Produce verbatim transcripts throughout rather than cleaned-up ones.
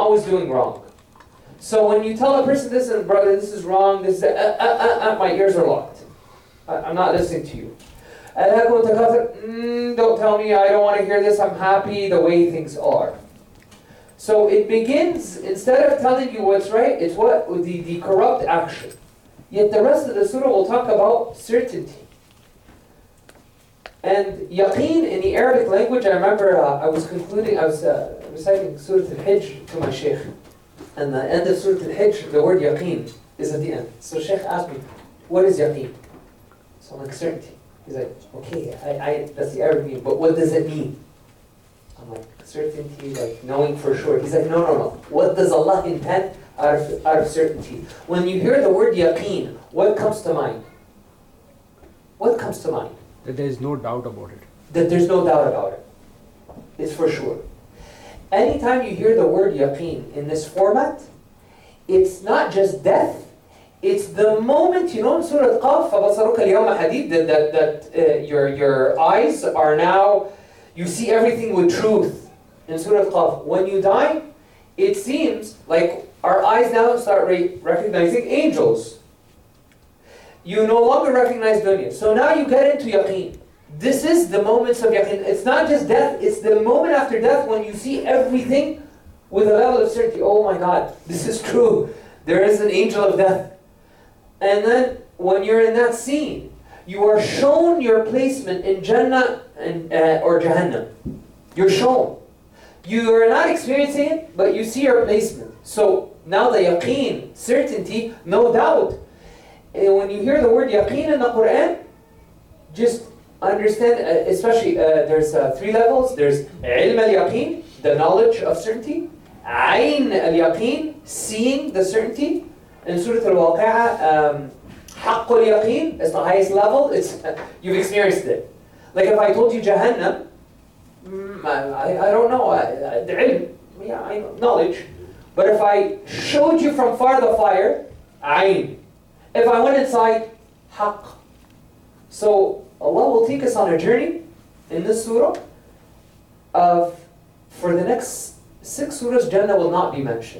always doing wrong. So when you tell a person, this is, brother, this is wrong, this is, uh, uh, uh, uh, my ears are locked. I, I'm not listening to you. Mm, don't tell me, I don't want to hear this, I'm happy the way things are. So it begins, instead of telling you what's right, it's what the, the corrupt action. Yet the rest of the surah will talk about certainty. And yaqeen in the Arabic language, I remember uh, I was concluding, I was uh, reciting Surah Al-Hijr to my Shaykh. And the end of Surah Al-Hijr, the word yaqeen is at the end. So Shaykh asked me, what is yaqeen? So I'm like, certainty. He's like, okay, I, I, that's the Arabic meaning, but what does it mean? I'm like, certainty, like knowing for sure. He's like, no, no, no. What does Allah intend out of, out of certainty? When you hear the word yaqeen, what comes to mind? What comes to mind? That there is no doubt about it. That there's no doubt about it. It's for sure. Anytime you hear the word yaqeen in this format, it's not just death, it's the moment, you know, in Surah Qaf, فَبَصَرُكَ الْيَوْمَ حَدِيدٌ, that, that, that uh, your, your eyes are now, you see everything with truth. In Surah Qaf, when you die, it seems like our eyes now start re- recognizing angels. You no longer recognize dunya. So now you get into yaqeen. This is the moments of yaqeen. It's not just death, it's the moment after death when you see everything with a level of certainty. Oh my God, this is true. There is an angel of death. And then when you're in that scene, you are shown your placement in Jannah and, uh, or Jahannam. You're shown. You are not experiencing it, but you see your placement. So now the yaqeen, certainty, no doubt. And when you hear the word yaqeen in the Quran, just understand, uh, especially uh, there's uh, three levels. There's ilm al-yaqeen, the knowledge of certainty. Ayn al-yaqeen, seeing the certainty. In Surah Al-Waqi'ah, um, haqq al-yaqeen is the highest level. It's uh, you've experienced it. Like if I told you Jahannam, mm, I, I don't know, I, I, the ilm, yeah, I know, knowledge. But if I showed you from far the fire, ayn. If I went inside, haqq. So Allah will take us on a journey in this surah of, for the next six surahs, Jannah will not be mentioned.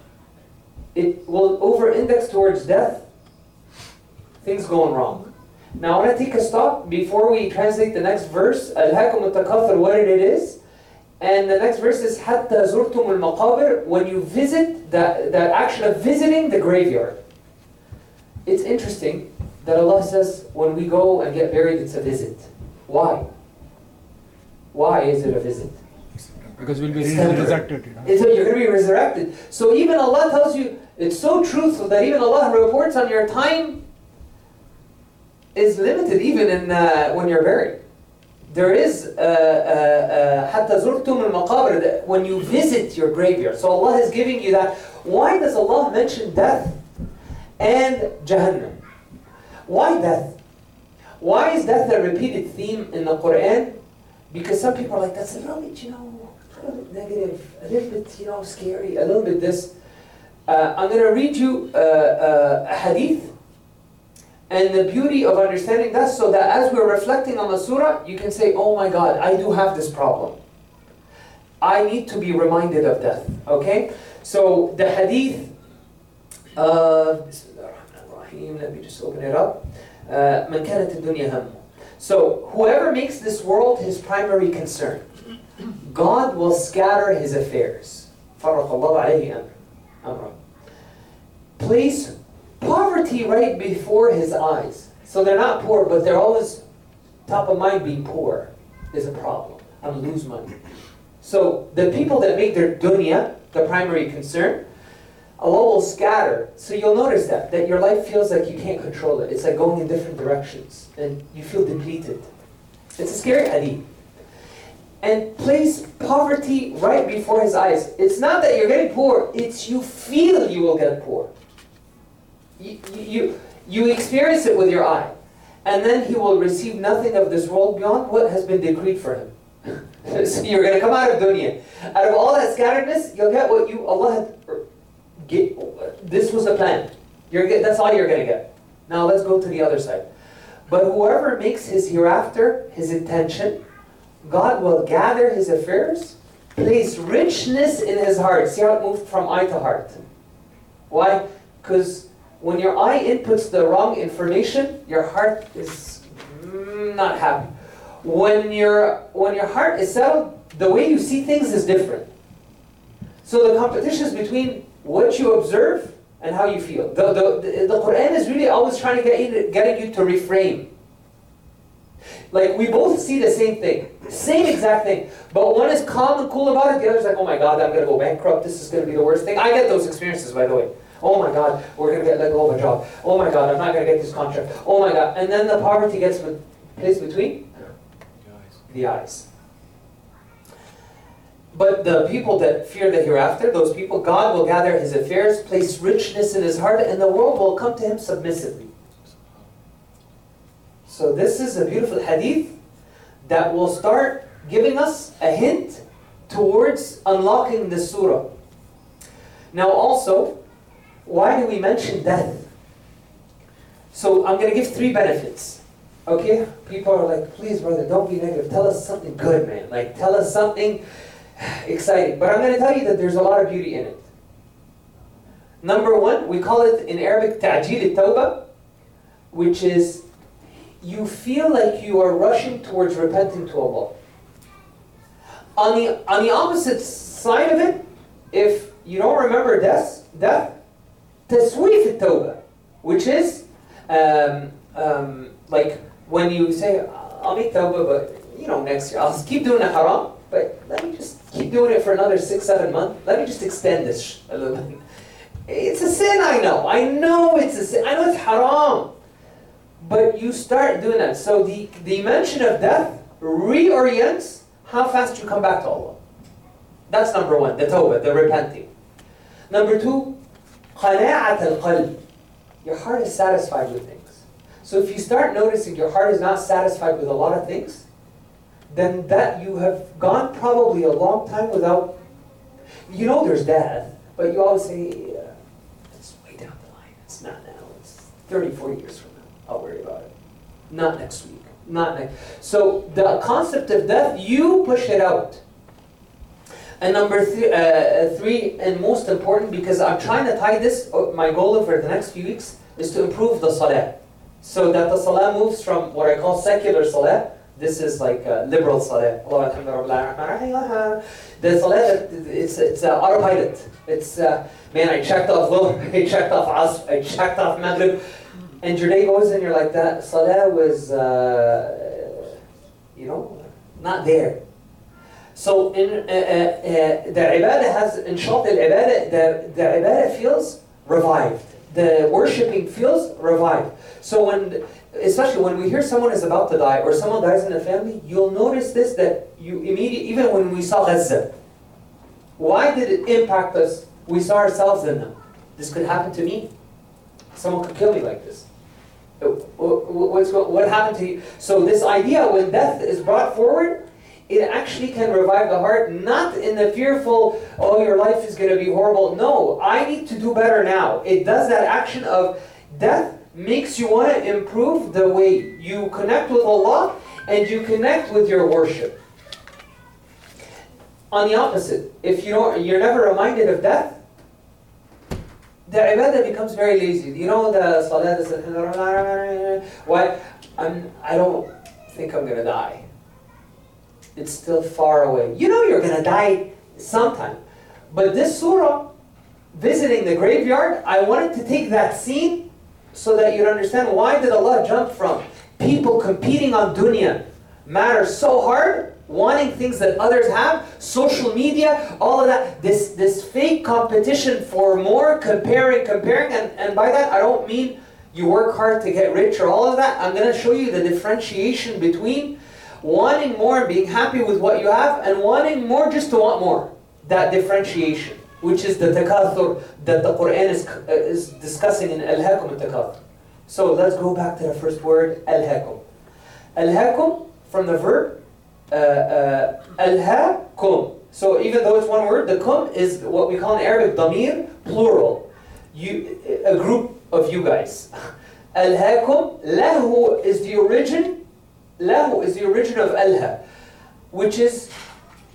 It will over-index towards death, things going wrong. Now I want to take a stop before we translate the next verse, أَلْهَاكُمُ التَّكَاثُرُ, what it is. And the next verse is حَتَّى زُرْتُمُ الْمَقَابِرِ, when you visit, that, that action of visiting the graveyard. It's interesting that Allah says when we go and get buried, it's a visit. Why? Why is it a visit? Because we'll be resurrected. You know? It's a, you're going to be resurrected. So even Allah tells you, it's so truthful that even Allah reports on your time is limited even in uh, when you're buried. There is حَتَّى زُرْتُمُ الْمَقَابِرِ, when you visit your graveyard. So Allah is giving you that. Why does Allah mention death and Jahannam? Why death? Why is death a repeated theme in the Quran? Because some people are like, that's a little bit, you know, a little bit negative, a little bit, you know, scary, a little bit this. Uh, I'm going to read you uh, uh, a hadith and the beauty of understanding that, so that as we're reflecting on the surah, you can say, oh my God, I do have this problem. I need to be reminded of death. Okay? So the hadith, uh, let me just open it up. Uh, مَنْ كَانَتِ الدُّنْيَا هَمُّ. So whoever makes this world his primary concern, God will scatter his affairs. فَرَّقَ اللَّهُ عَلَيْهِ أَمْرًا. Place poverty right before his eyes. So they're not poor, but they're always top of mind. Being poor is a problem. I'm gonna lose money. So the people that make their dunya the primary concern, Allah will scatter. So you'll notice that, that your life feels like you can't control it. It's like going in different directions. And you feel depleted. It's a scary hadith. And place poverty right before his eyes. It's not that you're getting poor. It's you feel you will get poor. You, you, you experience it with your eye. And then he will receive nothing of this world beyond what has been decreed for him. So you're going to come out of dunya. Out of all that scatteredness, you'll get what you, Allah had... Get, this was the plan. You're get, that's all you're going to get. Now let's go to the other side. But whoever makes his hereafter his intention, God will gather his affairs place richness in his heart. See how it moved from eye to heart? Why? Because when your eye inputs the wrong information, your heart is not happy. When your when your heart is settled, the way you see things is different. So the competition is between what you observe and how you feel. The, the, the, the Quran is really always trying to get you, getting you to reframe. Like, we both see the same thing. Same exact thing. But one is calm and cool about it, the other's like, oh my God, I'm going to go bankrupt, this is going to be the worst thing. I get those experiences, by the way. Oh my God, we're going to get let go of a job. Oh my God, I'm not going to get this contract. Oh my God. And then the poverty gets placed between the eyes. But the people that fear the hereafter, those people, God will gather his affairs, place richness in his heart, and the world will come to him submissively. So this is a beautiful hadith that will start giving us a hint towards unlocking the surah. Now also, why do we mention death? So I'm going to give three benefits. Okay? People are like, please brother, don't be negative. Tell us something good, man. Like, tell us something exciting. But I'm going to tell you that there's a lot of beauty in it. Number one, we call it in Arabic ta'jeel al-tawbah, which is you feel like you are rushing towards repenting to Allah. On the, on the opposite side of it, if you don't remember death, death, tasweef al-tawbah, which is um, um, like when you say, I'll make tawbah, but you know, next year, I'll keep doing the haram, but let me just keep doing it for another six, seven months. Let me just extend this a little bit. It's a sin, I know. I know it's a sin. I know it's haram. But you start doing that. So the, the mention of death reorients how fast you come back to Allah. That's number one, the tawbah, the repenting. Number two, qana'at al-qalb. Your heart is satisfied with things. So if you start noticing your heart is not satisfied with a lot of things, then that you have gone probably a long time without, you know there's death, but you always say, uh, it's way down the line. It's not now. It's thirty, forty years from now. I'll worry about it. Not next week. Not next. So the concept of death, you push it out. And number th uh, three, and most important, because I'm trying to tie this, my goal over the next few weeks is to improve the salah. So that the salah moves from what I call secular salah. This is like uh, liberal salah. The salah, it's, it's uh, autopilot. It's, uh, man, I checked off Dhuhr, I checked off Asr, I checked off Maghrib. And your day goes and you're like, that salah was, uh, you know, not there. So in, uh, uh, uh, the ibadah has, in short, the ibadah, the, the ibadah feels revived. The worshipping feels revived. So when, especially when we hear someone is about to die or someone dies in the family, you'll notice this, that you immediately, even when we saw Gaza, why did it impact us? We saw ourselves in them. This could happen to me. Someone could kill me like this. What's, what happened to you? So this idea, when death is brought forward, it actually can revive the heart, not in the fearful, oh, your life is going to be horrible. No, I need to do better now. It does that action of death, makes you want to improve the way you connect with Allah and you connect with your worship. On the opposite, if you don't, you're never reminded of death, the ibadah becomes very lazy. You know the salah is, why? I'm, I don't think I'm going to die. It's still far away. You know you're going to die sometime. But this surah, visiting the graveyard, I wanted to take that scene so that you'd understand why did Allah jump from people competing on dunya, matter so hard, wanting things that others have, social media, all of that, this, this fake competition for more, comparing, comparing, and, and by that I don't mean you work hard to get rich or all of that. I'm going to show you the differentiation between wanting more and being happy with what you have and wanting more just to want more. That differentiation, which is the takathur that the Quran is, uh, is discussing in Alhaakum al-Takathur. So let's go back to the first word, Alhaakum. Alhaakum, from the verb, uh, uh, Alhaakum. So even though it's one word, the kum is what we call in Arabic damir, plural. You, a group of you guys. Alhaakum, lahu is the origin, lahu is the origin of alha, which is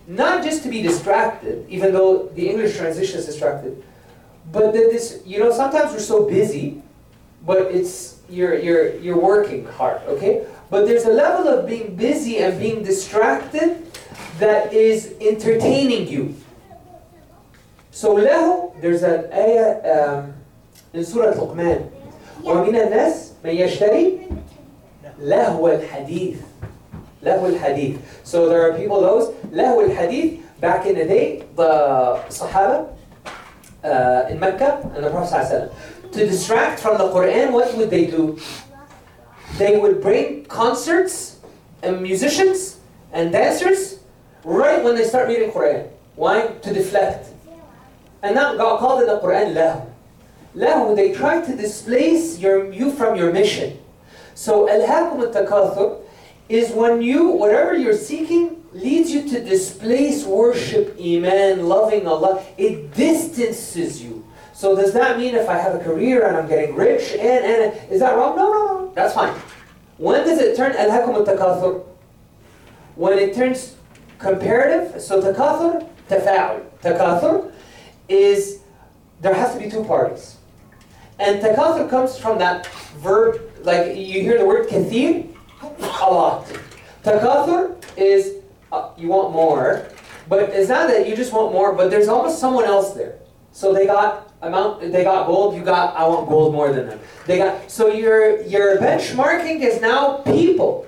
not just to be distracted, even though the English translation is distracted, but that this, you know, sometimes we're so busy, but it's, you're, you're, you're working hard, okay? But there's a level of being busy and being distracted that is entertaining you. So له, there's an ayah um, in Surah Luqman. وَمِنَ النَّاسِ مَنْ يَشْتَرِي لَهْوَ الْحَدِيثِ لَهْوَ الْحَدِيثِ. So there are people, those, لَهْوَ الْحَدِيث, back in the day, the Sahaba uh, in Mecca and the Prophet ﷺ, to distract from the Quran, what would they do? They would bring concerts and musicians and dancers right when they start reading Quran. Why? To deflect. And that got called in the Quran lahu. Lahu, they try to displace your, you from your mission. So alhaakum al-takathur is when you, whatever you're seeking, leads you to displace worship, iman, loving Allah. It distances you. So does that mean if I have a career and I'm getting rich and, and, is that wrong? No, no, no, that's fine. When does it turn alhaakum al-takathur? When it turns comparative, so takathur, tafa'ul. Takathur is, there has to be two parties. And takathur comes from that verb, like you hear the word kathir, a lot. Takathur is, uh, you want more, but it's not that you just want more, but there's almost someone else there. So they got amount, they got gold, you got, I want gold more than them. They got, so your, your benchmarking is now people.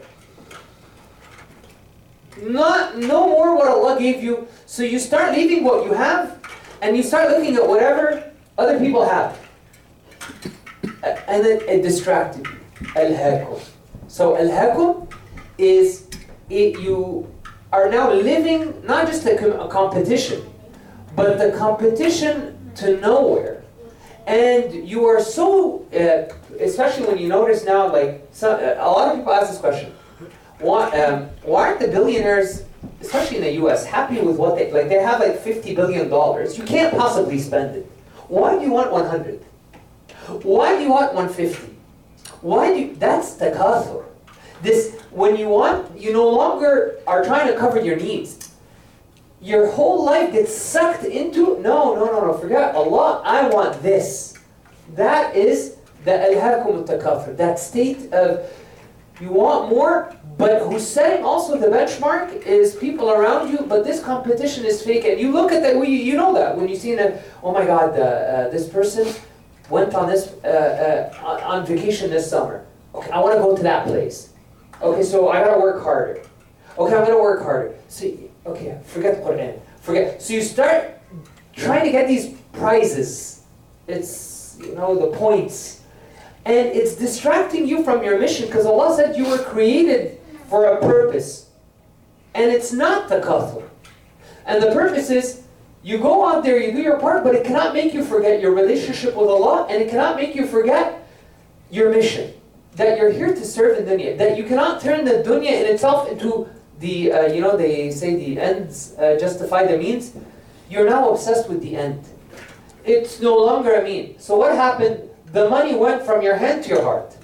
Not, no more what Allah gave you. So you start leaving what you have, and you start looking at whatever other people have. And then it distracted you. Al-hakum. So al-hakum is, it, you are now living not just a, com a competition, but the competition to nowhere. And you are so, uh, especially when you notice now, like, some, a lot of people ask this question. Why, um, why aren't the billionaires, especially in the U S, happy with what they, like they have like fifty billion dollars. You can't possibly spend it. Why do you want one hundred? Why do you want one hundred fifty? Why do you, that's takathur. This, when you want, you no longer are trying to cover your needs. Your whole life gets sucked into, no, no, no, no, forget Allah, I want this. That is the alhaakum al-takathur, that state of, you want more, but who's setting also the benchmark is people around you, but this competition is fake. And you look at that, you know that, when you see that, oh my God, uh, uh, this person went on this uh, uh, on vacation this summer. Okay, I want to go to that place. Okay, so I gotta work harder. Okay, I'm gonna work harder. See, okay, forget the Quran. Forget. So you start trying to get these prizes. It's, you know, the points. And it's distracting you from your mission, because Allah said you were created for a purpose. And it's not takathur. And the purpose is, you go out there, you do your part, but it cannot make you forget your relationship with Allah, and it cannot make you forget your mission. That you're here to serve the dunya. That you cannot turn the dunya in itself into the, uh, you know, they say the ends uh, justify the means. You're now obsessed with the end. It's no longer a mean. So what happened? The money went from your hand to your heart.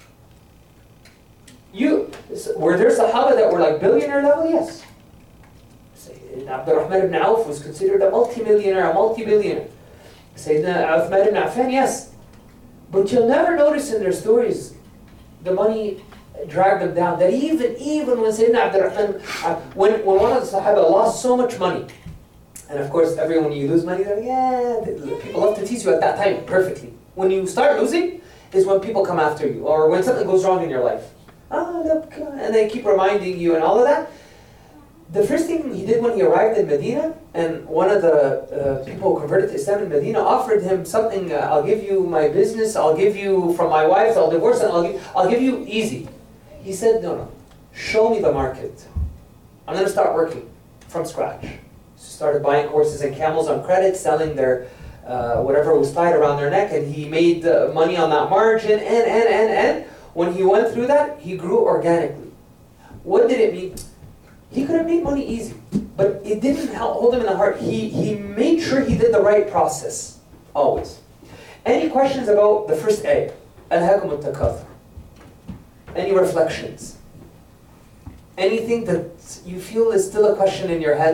You, were there Sahaba that were like billionaire level? Yes. Abdurrahman ibn Auf was considered a multi-millionaire, a multi-billionaire. Sayyidina Uthman ibn Affan, yes. But you'll never notice in their stories, the money dragged them down. That even, even when Sayyidina Abdurrahman, uh, when, when one of the Sahaba lost so much money, and of course, everyone, when you lose money, they're like, yeah, people love to tease you at that time perfectly. When you start losing, is when people come after you, or when something goes wrong in your life. Oh, look, and they keep reminding you and all of that. The first thing he did when he arrived in Medina, and one of the uh, people who converted to Islam in Medina offered him something, uh, I'll give you my business, I'll give you from my wife, I'll divorce, and I'll give, I'll give you easy. He said, no, no, show me the market. I'm going to start working from scratch. So started buying horses and camels on credit, selling their uh, whatever was tied around their neck, and he made uh, money on that margin, and, and, and, and. When he went through that, he grew organically. What did it mean? He could have made money easy, but it didn't help, hold him in the heart. He, he made sure he did the right process, always. Any questions about the first ayah? Alhaakum al-takathur. Any reflections? Anything that you feel is still a question in your head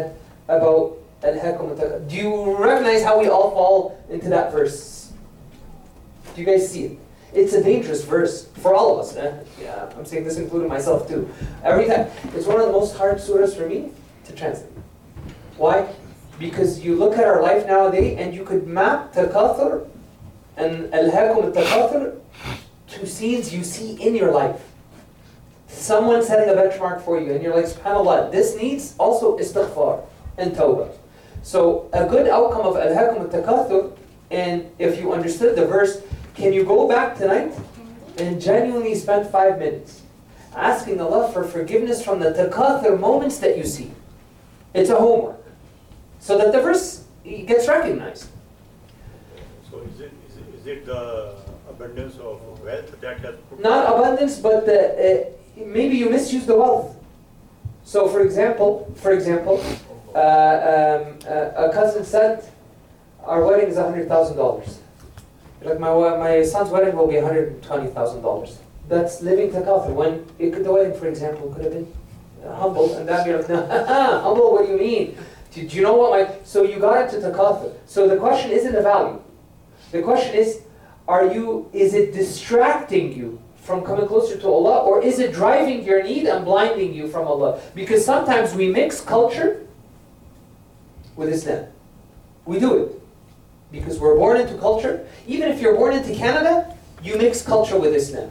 about ألهاكم التكاثر. Do you recognize how we all fall into that verse? Do you guys see it? It's a dangerous verse for all of us. Eh? Yeah, I'm saying this including myself too. Every time. It's one of the most hard surahs for me to translate. Why? Because you look at our life nowadays and you could map takathur and alhaakum al-takathur to scenes you see in your life. Someone setting a benchmark for you and you're like, subhanAllah, this needs also istighfar and tawbah. So a good outcome of alhaakum al-takathur, and if you understood the verse, can you go back tonight and genuinely spend five minutes asking Allah for forgiveness from the takathur moments that you see? It's a homework. So that the verse gets recognized. So is it, is it, is it the abundance of wealth that has... Not abundance, but the, uh, maybe you misuse the wealth. So for example, for example, uh, um, uh, a cousin said, our wedding is one hundred thousand dollars. Like my my son's wedding will be one hundred twenty thousand dollars. That's living takathur. When it could, the wedding, for example, could have been humble, and that be like, no, humble. What do you mean? Do, do you know what my? So you got into takathur. So the question isn't a value. The question is, are you? Is it distracting you from coming closer to Allah, or is it driving your need and blinding you from Allah? Because sometimes we mix culture with Islam. We do it. Because we're born into culture. Even if you're born into Canada, you mix culture with Islam.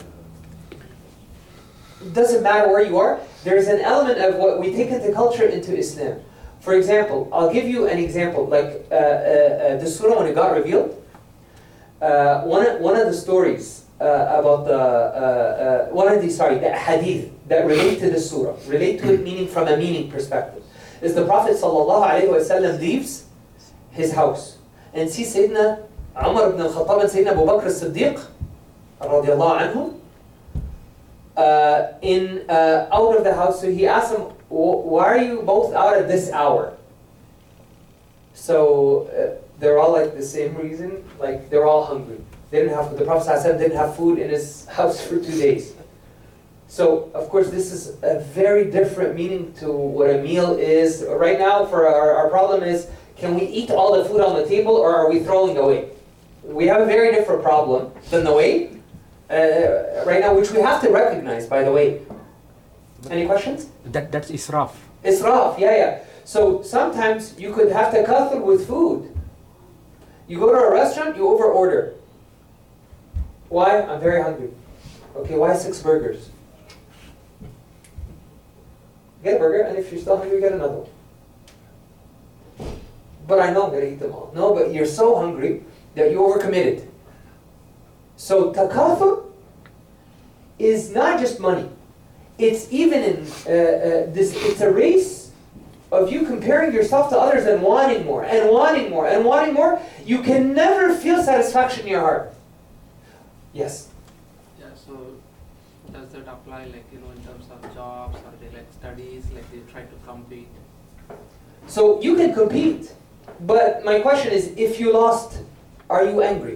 It doesn't matter where you are. There's an element of what we take into culture into Islam. For example, I'll give you an example. Like uh, uh, uh, the surah when it got revealed, uh, one, one of the stories uh, about the, uh, uh, one of the, sorry, the hadith that relate to the surah, relate to it meaning from a meaning perspective, is the Prophet ﷺ leaves his house. And see Sayyidina Umar ibn al-Khattab and Sayyidina Abu Bakr as-Siddiq radiallahu anhum uh, in, uh, out of the house. So he asked them, why are you both out at this hour? So uh, they're all like the same reason, like they're all hungry. They didn't have, the Prophet ﷺ didn't have food in his house for two days. So of course this is a very different meaning to what a meal is. Right now for our, our problem is, can we eat all the food on the table or are we throwing away? We have a very different problem than the way uh, right now, which we have to recognize, by the way. Any questions? That that's israf. Israf, yeah, yeah. So sometimes you could have takathur with food. You go to a restaurant, you overorder. Why? I'm very hungry. Okay, why six burgers? Get a burger, and if you're still hungry, get another one. But I know I'm going to eat them all. No, but you're so hungry that you overcommitted. So takathur is not just money. It's even in uh, uh, this. It's a race of you comparing yourself to others and wanting more and wanting more and wanting more. You can never feel satisfaction in your heart. Yes. Yeah. So does that apply, like you know, in terms of jobs or they like studies, like they try to compete? So you can compete. But my question is, if you lost, are you angry?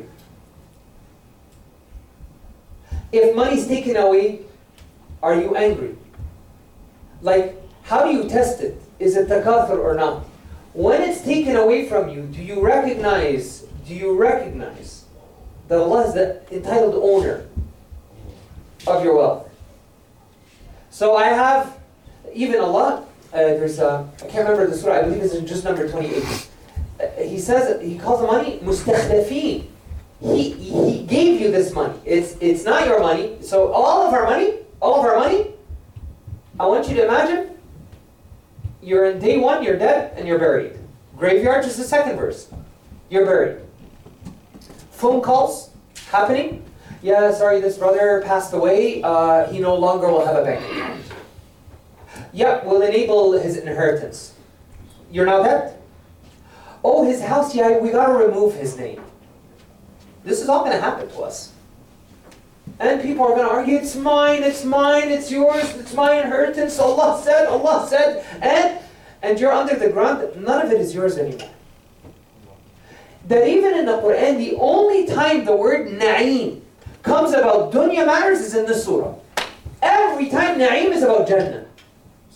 If money's taken away, are you angry? Like, how do you test it? Is it takathur or not? When it's taken away from you, do you recognize, do you recognize that Allah is the entitled owner of your wealth? So I have, even Allah, uh, there's a, I can't remember the surah, I believe it's in just number twenty-eight. He says, he calls the money mustakhlafin. He, he gave you this money. It's, it's not your money. So all of our money, all of our money, I want you to imagine, you're in day one, you're dead, and you're buried. Graveyard, just the second verse. You're buried. Phone calls happening. Yeah, sorry, this brother passed away. Uh, he no longer will have a bank account. Yeah, we'll enable his inheritance. You're now dead. Oh, his house, yeah, we got to remove his name. This is all going to happen to us. And people are going to argue, it's mine, it's mine, it's yours, it's my inheritance, Allah said, Allah said, and, and you're under the ground, none of it is yours anymore. That even in the Quran, the only time the word na'im comes about dunya matters is in this surah. Every time na'im is about Jannah.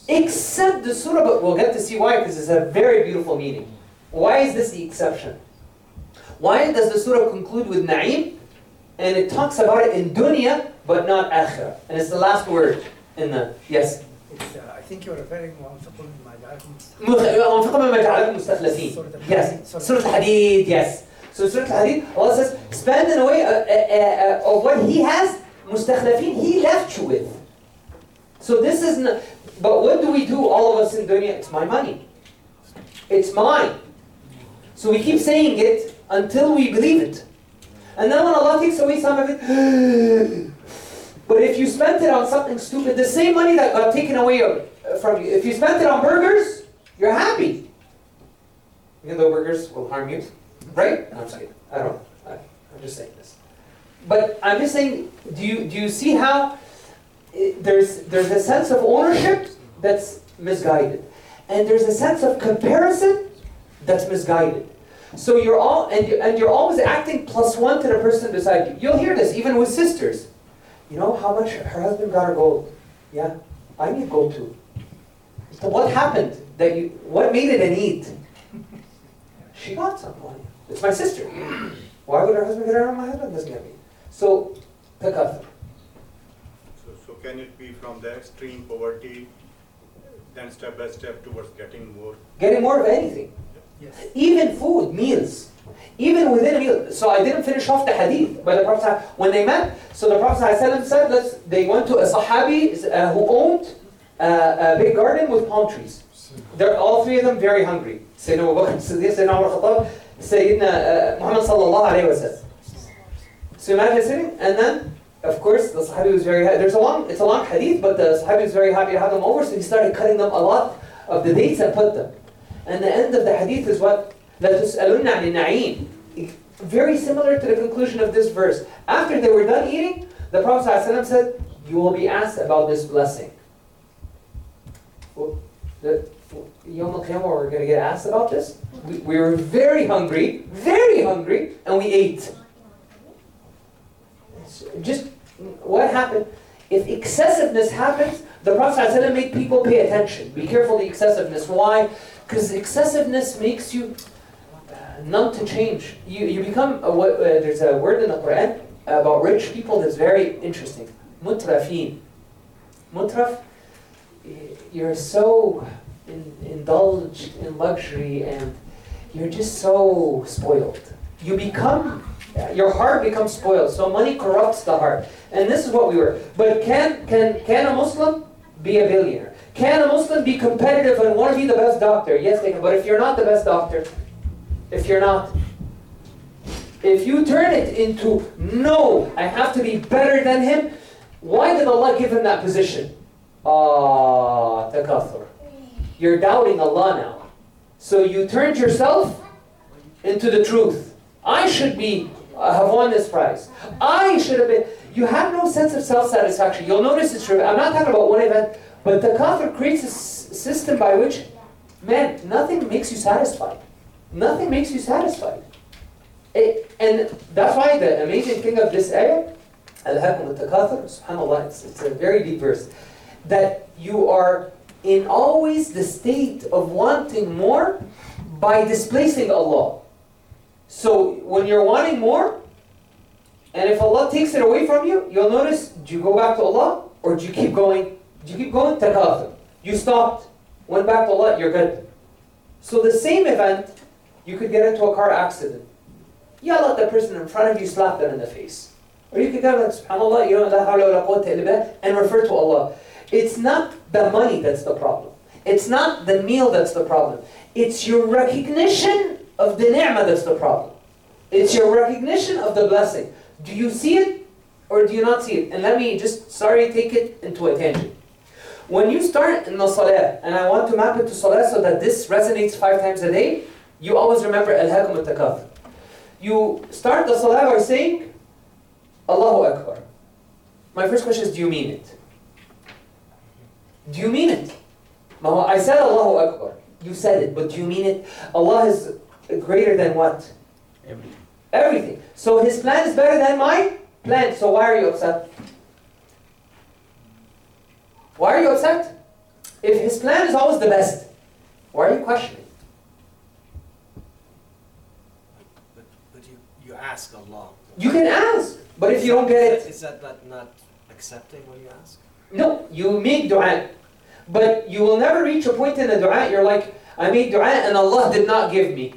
Except the surah, but we'll get to see why, because it's a very beautiful meaning. Why is this the exception? Why does the surah conclude with na'im? And it talks about it in dunya, but not akhirah. And it's the last word in the, yes? It's, uh, I think you're referring to وَأَنفِقُوا مِمَّا جَعَلَكُمْ وَأَنفِقُوا مِمَّا جَعَلَكُمْ مُسْتَخْلَفِينَ. Yes. Surah Al-Hadid, yes. So Surah Al-Hadid, Allah says, spend in a way uh, uh, uh, of what He has, mustakhlafin, He left you with. So this is not, but what do we do, all of us in dunya? It's my money. It's mine. So we keep saying it until we believe it. And then when Allah takes away some of it, but if you spent it on something stupid, the same money that got taken away from you, if you spent it on burgers, you're happy. Even though burgers will harm you. Right? No, I'm just kidding. I don't know. I, I'm just saying this. But I'm just saying, do you, do you see how it, there's, there's a sense of ownership that's misguided. And there's a sense of comparison that's misguided. So you're all, and, you, and you're always acting plus one to the person beside you. You'll hear this even with sisters. You know how much her husband got her gold? Yeah, I need gold too. So what happened? That you, what made it a need? She got some money. It's my sister. Why would her husband get her? My husband doesn't get me. So, takathur. So, so can it be from the extreme poverty, then step by step towards getting more? Getting more of anything. Yes. Even food, meals. Even within a meal. So I didn't finish off the hadith. But the Prophet, when they met, so the Prophet ﷺ said that they went to a Sahabi uh, who owned uh, a big garden with palm trees. They're all three of them very hungry. Sayyidina Abu Bakr, Siddiq, Sayyidina Umar Khattab, Sayyidina uh, Muhammad sallallahu alayhi wa sallam. So imagine sitting, and then, of course, the Sahabi was very happy. There's a long, it's a long hadith, but the Sahabi was very happy to have them over, so he started cutting them a lot of the dates and put them. And the end of the hadith is what? لَا تُسْأَلُنَّ عَنِ النَّعِيمِ. Very similar to the conclusion of this verse. After they were done eating, the Prophet ﷺ said, you will be asked about this blessing. The Yom Al-Qiyamah, we're going to get asked about this. We, we were very hungry, very hungry, and we ate. Just what happened? If excessiveness happens, the Prophet ﷺ made people pay attention. Be careful of the excessiveness. Why? Because excessiveness makes you numb to change. You, you become, a, uh, there's a word in the Quran about rich people that's very interesting. Mutrafin. Mutraf, you're so in, indulged in luxury and you're just so spoiled. You become, your heart becomes spoiled. So money corrupts the heart. And this is what we were. But can, can, can a Muslim be a billionaire? Can a Muslim be competitive and want to be the best doctor? Yes, they can. But if you're not the best doctor, if you're not, if you turn it into, no, I have to be better than him, why did Allah give him that position? Ah, takathur. You're doubting Allah now. So you turned yourself into the truth. I should be, uh, have won this prize. I should have been. You have no sense of self-satisfaction. You'll notice it's true. I'm not talking about one event, but the kafir creates a s- system by which, man, nothing makes you satisfied. Nothing makes you satisfied. It, and that's why the amazing thing of this ayah, Al-Hakum al-Takathur, subhanAllah, it's, it's a very deep verse, that you are in always the state of wanting more by displacing Allah. So when you're wanting more, and if Allah takes it away from you, you'll notice, do you go back to Allah, or do you keep going? Do you keep going? Takathur. You stopped, went back to Allah, you're good. So the same event, you could get into a car accident. Yeah, let the person in front of you slap them in the face. Or you could go like, subhanAllah, you know, la hawla wa la quwwata illa billah, and refer to Allah. It's not the money that's the problem. It's not the meal that's the problem. It's your recognition of the ni'mah that's the problem. It's your recognition of the blessing. Do you see it or do you not see it? And let me just, sorry, take it into a tangent. When you start in the salah, and I want to map it to salah so that this resonates five times a day, you always remember Al-Hakum al-Takathur. You start the salah by saying, Allahu Akbar. My first question is, do you mean it? Do you mean it? I said Allahu Akbar. You said it, but do you mean it? Allah is greater than what? Everything. Everything. So His plan is better than my plan. So why are you upset? Why are you upset? If His plan is always the best, why are you questioning? But, but you, you ask Allah. You can ask, but if you don't get it, Is that not, not accepting when you ask? no, you make dua. But you will never reach a point in the dua, you're like, I made dua and Allah did not give me.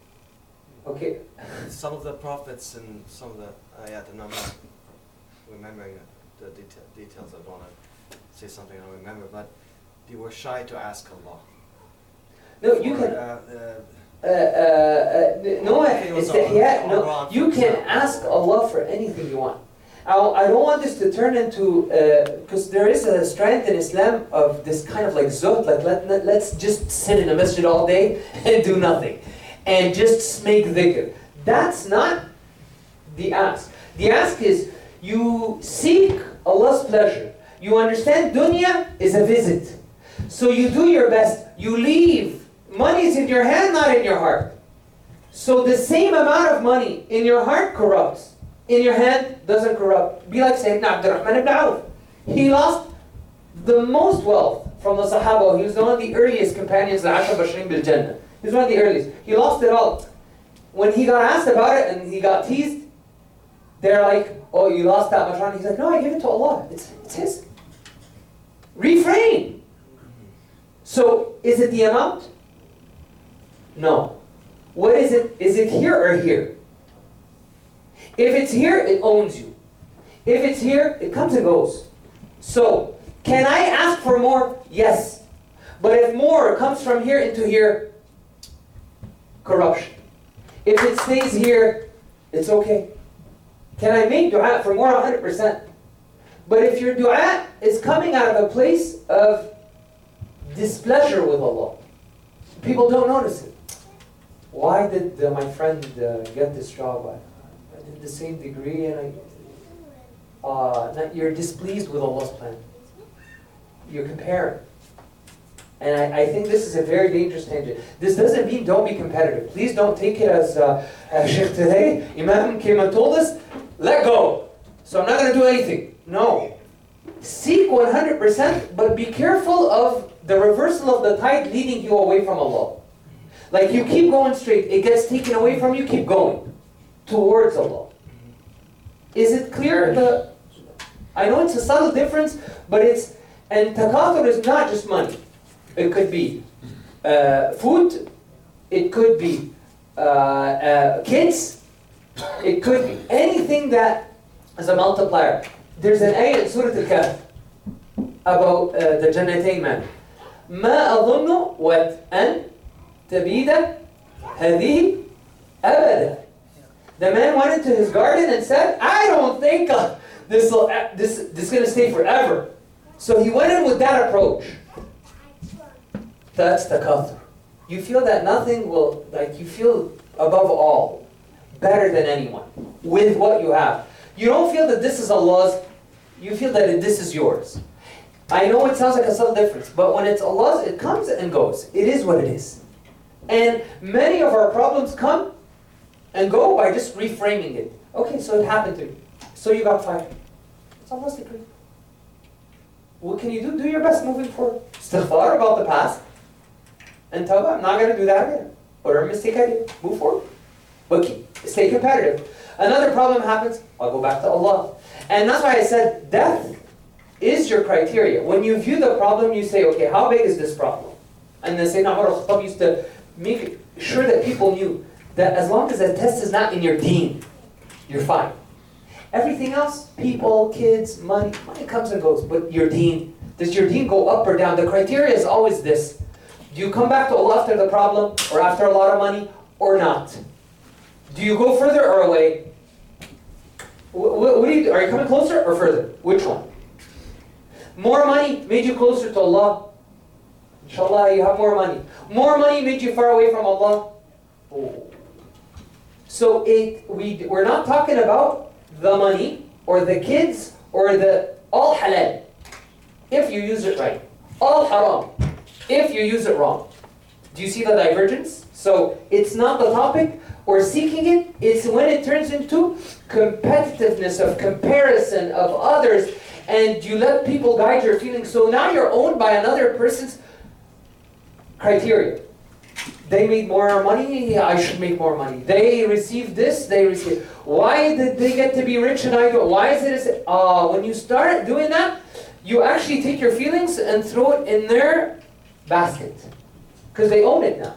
Okay. Some of the prophets and some of the ayat, and I'm not remembering the deta details, I don't want to say something I don't remember, but they were shy to ask Allah. No, you For, can. Uh, uh, Uh, uh, uh, no, it was istihya, on- no, on you can Quran. ask Allah for anything you want. I, I don't want this to turn into, because there is a strength in Islam of this kind of like zuhd, like let, let, let's just sit in a masjid all day and do nothing. And just make dhikr. That's not the ask. The ask is, you seek Allah's pleasure. You understand dunya is a visit. So you do your best. You leave. Money is in your hand, not in your heart. So the same amount of money in your heart corrupts. In your hand, doesn't corrupt. Be like Sayyidina Abdurrahman ibn Auf. He lost the most wealth from the Sahaba. He was one of the earliest companions of Ashar Bashrin bil Jannah. He was one of the earliest. He lost it all. When he got asked about it and he got teased, they're like, oh, you lost that much money. He's like, no, I give it to Allah. It's, it's His. Refrain. So, is it the amount? No. What is it? Is it here or here? If it's here, it owns you. If it's here, it comes and goes. So, can I ask for more? Yes. But if more comes from here into here, corruption. If it stays here, it's okay. Can I make dua for more? one hundred percent. But if your dua is coming out of a place of displeasure with Allah, people don't notice it. Why did uh, my friend uh, get this job? I, I did the same degree and I... Uh, not, you're displeased with Allah's plan. You're comparing. And I, I think this is a very dangerous tangent. This doesn't mean don't be competitive. Please don't take it as uh, uh, Sheikh today, Imam came and told us, let go. So I'm not going to do anything. No. Seek one hundred percent, but be careful of the reversal of the tide leading you away from Allah. Like you keep going straight, it gets taken away from you, keep going towards Allah. Is it clear? The, I know it's a subtle difference, but it's, and takathur is not just money. It could be uh, food, it could be uh, uh, kids, it could be anything that is a multiplier. There's an ayah in Surah Al-Kahf about uh, the Jannatain man. ما أظن وأن تبيد هذه أبدا. The man went into his garden and said, I don't think uh, this will, uh, this, this is going to stay forever. So he went in with that approach. That's takathur. You feel that nothing will, like you feel above all, better than anyone, with what you have. You don't feel that this is Allah's, you feel that it, this is yours. I know it sounds like a subtle difference, but when it's Allah's, it comes and goes. It is what it is. And many of our problems come and go by just reframing it. Okay, so it happened to you. So you got fired. It's Allah's decree. What can you do? Do your best moving forward. Istighfar about the past. And tawbah, I'm not going to do that again. Whatever mistake I did, move forward. But keep, stay competitive. Another problem happens, I'll go back to Allah. And that's why I said death is your criteria. When you view the problem, you say, okay, how big is this problem? And then Sayyidina Umar al-Khattab used to make sure that people knew that as long as the test is not in your deen, you're fine. Everything else, people, kids, money, money comes and goes. But your deen, does your deen go up or down? The criteria is always this. Do you come back to Allah after the problem, or after a lot of money, or not? Do you go further or away? What, what do you do? Are you coming closer or further? Which one? More money made you closer to Allah. Inshallah, you have more money. More money made you far away from Allah. Oh. So it, we, we're not talking about the money, or the kids, or the all halal, if you use it right. All haram, if you use it wrong. Do you see the divergence? So it's not the topic or seeking it, it's when it turns into competitiveness of comparison of others, and you let people guide your feelings. So now you're owned by another person's criteria. They made more money, I should make more money. They received this, they received. Why did they get to be rich and I don't? Why is it? As, uh, when you start doing that, you actually take your feelings and throw it in their basket. Because they own it now.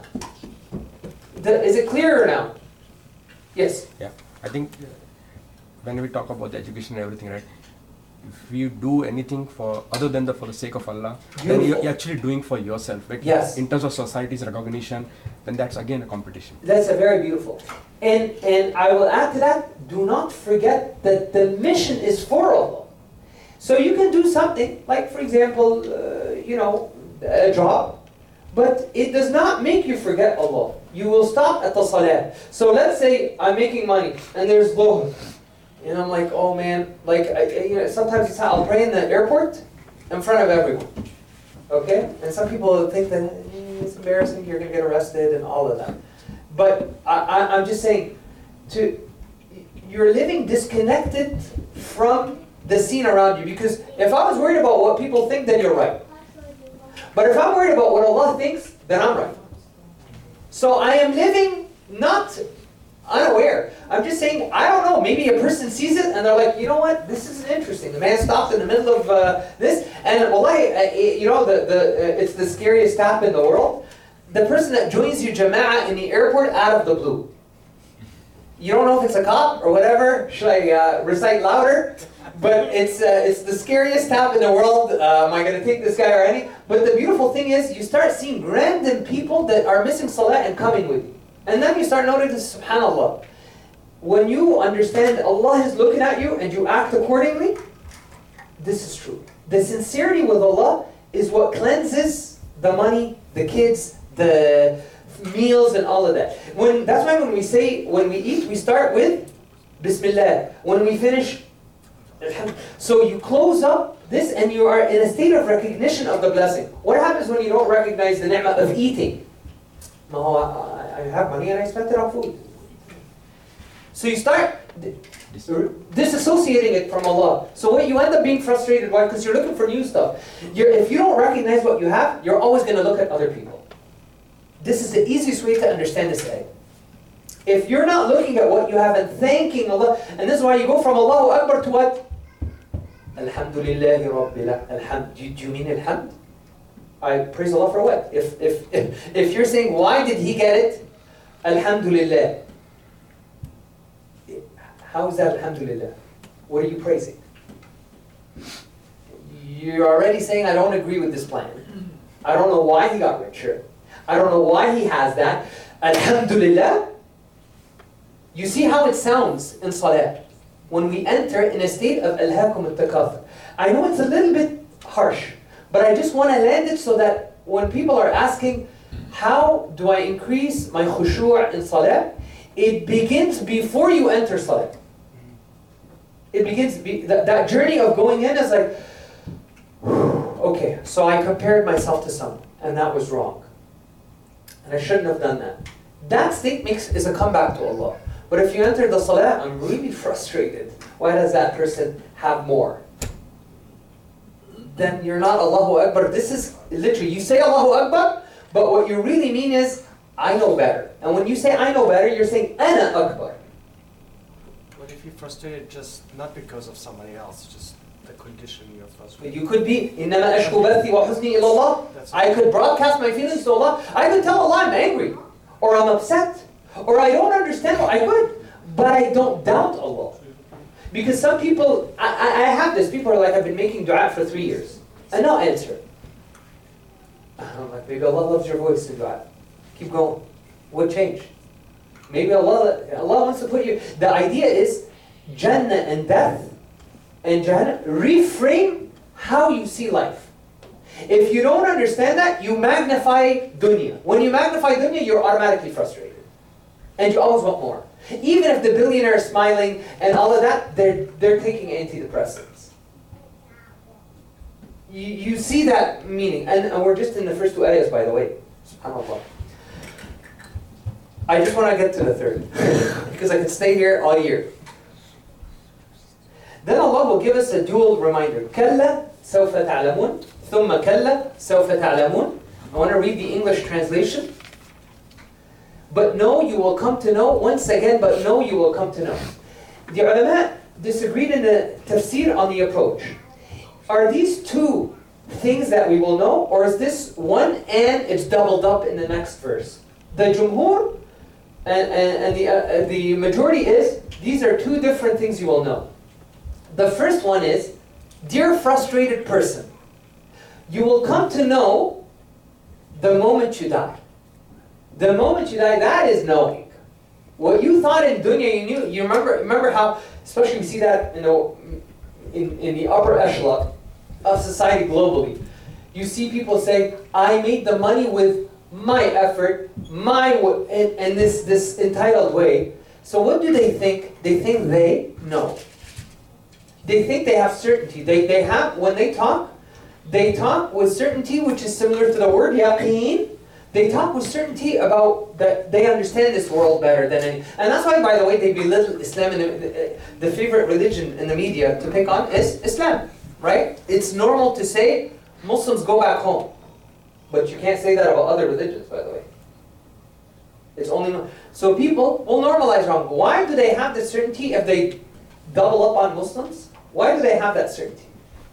The, is it clearer now? Yes. Yeah, I think when we talk about the education and everything, right? If you do anything for other than the for the sake of Allah, then Beautiful. you're, you're actually doing for yourself, right? Yes. In terms of society's recognition, then that's again a competition. That's a very beautiful. And and I will add to that, do not forget that the mission is for Allah. So you can do something, like for example, uh, you know, a job, but it does not make you forget Allah. You will stop at the salah. So let's say I'm making money, and there's dhuhr. And I'm like, oh man, like, I, I- you know, sometimes it's how I'll pray in the airport in front of everyone. Okay? And some people think that eh, it's embarrassing, you're going to get arrested and all of that. But I, I, I'm just saying, to you're living disconnected from the scene around you. Because if I was worried about what people think, then you're right. But if I'm worried about what Allah thinks, then I'm right. So I am living not unaware. I'm just saying, I don't know, maybe a person sees it and they're like, you know what, this is interesting. The man stopped in the middle of uh, this, and wallahi, uh, you know, the, the, uh, it's the scariest app in the world. The person that joins you jama'ah in the airport out of the blue. You don't know if it's a cop or whatever. Should I uh, recite louder? But it's uh, it's the scariest app in the world. Uh, am I going to take this guy or any? But the beautiful thing is, you start seeing random people that are missing salah and coming with you. And then you start noticing, subhanAllah, when you understand Allah is looking at you and you act accordingly, this is true. The sincerity with Allah is what cleanses the money, the kids, the meals and all of that. When, that's why when we say, when we eat, we start with Bismillah. When we finish, Alhamdulillah. So you close up this and you are in a state of recognition of the blessing. What happens when you don't recognize the ni'mah of eating? No, I, I have money and I spent it on food. So you start disassociating it from Allah. So what you end up being frustrated, why? Because you're looking for new stuff. You're, if you don't recognize what you have, you're always going to look at other people. This is the easiest way to understand this ayah. If you're not looking at what you have and thanking Allah, and this is why you go from Allahu Akbar to what? Alhamdulillahi Rabbil Alhamd. Do you mean Alhamd? I praise Allah for what? If, if, if, if you're saying, why did he get it? Alhamdulillah. How is that Alhamdulillah? What are you praising? You're already saying, I don't agree with this plan. I don't know why he got richer. I don't know why he has that. Alhamdulillah. You see how it sounds in Salah when we enter in a state of Alhaakum al-Takathur. I know it's a little bit harsh, but I just want to land it so that when people are asking, how do I increase my khushu' in Salah? It begins before you enter Salah. It begins, be, that, that journey of going in is like, okay, so I compared myself to someone, and that was wrong. And I shouldn't have done that. That state makes is a comeback to Allah. But if you enter the Salah, I'm really frustrated. Why does that person have more? Then you're not Allahu Akbar. This is literally, you say Allahu Akbar, but what you really mean is, I know better. And when you say I know better, you're saying Ana Akbar. What if you're frustrated just not because of somebody else, just the condition you're frustrated? You could be إِنَّمَا أَشْكُ بَثِّي وَحُزْنِي إِلَى اللَّهِ. I could broadcast my feelings to Allah. I could tell Allah I'm angry, or I'm upset, or I don't understand. I could, but I don't doubt Allah. Because some people, I, I I have this, people are like, I've been making dua for three years, and no answer. I'm like, maybe Allah loves your voice in dua. Keep going. What changed? Maybe Allah, Allah wants to put you, the idea is, Jannah and death, and Jannah, reframe how you see life. If you don't understand that, you magnify dunya. When you magnify dunya, you're automatically frustrated. And you always want more. Even if the billionaire is smiling and all of that, they're, they're taking antidepressants. You, you see that meaning. And, and we're just in the first two ayahs, by the way. SubhanAllah. I just want to get to the third. Because I could stay here all year. then Allah will give us a dual reminder. كَلَّا سَوْفَ تَعْلَمُونَ ثُمَّ كَلَّا سَوْفَ تَعْلَمُونَ. I want to read the English translation. But no, you will come to know. Once again, but no, you will come to know. The ulama disagreed in the tafsir on the approach. Are these two things that we will know, or is this one and it's doubled up in the next verse? The jumhur and, and, and the, uh, the majority is, these are two different things you will know. The first one is, dear frustrated person, you will come to know the moment you die. The moment you die, that is knowing. What you thought in dunya you knew, you remember remember how, especially we see that you know, in, in the upper echelon of society globally. You see people say, I made the money with my effort, my w and, and this, this entitled way. So what do they think? They think they know. They think they have certainty. They, they have, when they talk, they talk with certainty, which is similar to the word yaqeen. They talk with certainty about that they understand this world better than any. And that's why, by the way, they belittle Islam, and the, the favorite religion in the media to pick on is Islam, right? It's normal to say Muslims go back home. But you can't say that about other religions, by the way. It's only, so people will normalize wrong. Why do they have this certainty if they double up on Muslims? Why do they have that certainty?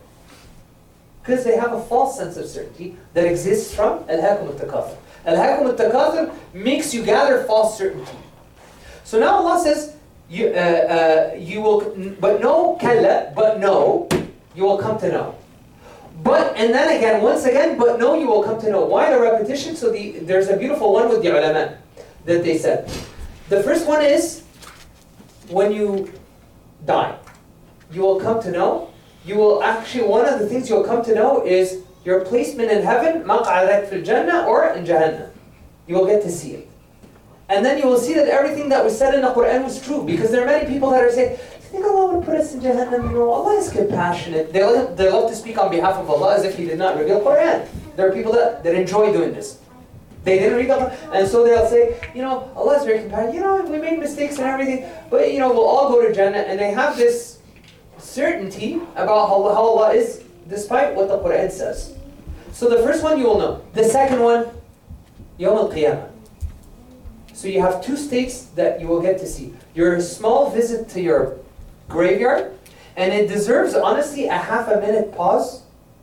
Because they have a false sense of certainty that exists from Al-Hakum al-Takathur. Al-Hakum al-Takathur makes you gather false certainty. So now Allah says, you, uh, uh, you will, but no, kalla, but no, you will come to know. But, and then again, once again, but no, you will come to know. Why the repetition? So the, there's a beautiful one with the ulama that they said. The first one is, when you die, you will come to know. You will actually, one of the things you'll come to know is your placement in heaven, maq'adak fil jannah, or in Jahannam. You will get to see it. And then you will see that everything that was said in the Quran was true. Because there are many people that are saying, you think Allah would put us in Jahannam? You know, Allah is compassionate. They love, they love to speak on behalf of Allah as if He did not reveal Quran. There are people that, that enjoy doing this. They didn't read the Quran. And so they'll say, you know, Allah is very compassionate. You know, we made mistakes and everything. But, you know, we'll all go to Jannah. And they have this certainty about how, how Allah is, despite what the Quran says. So the first one you will know. The second one, Yawm al-Qiyamah. So you have two states that you will get to see. Your small visit to your graveyard, and it deserves, honestly, a half a minute pause.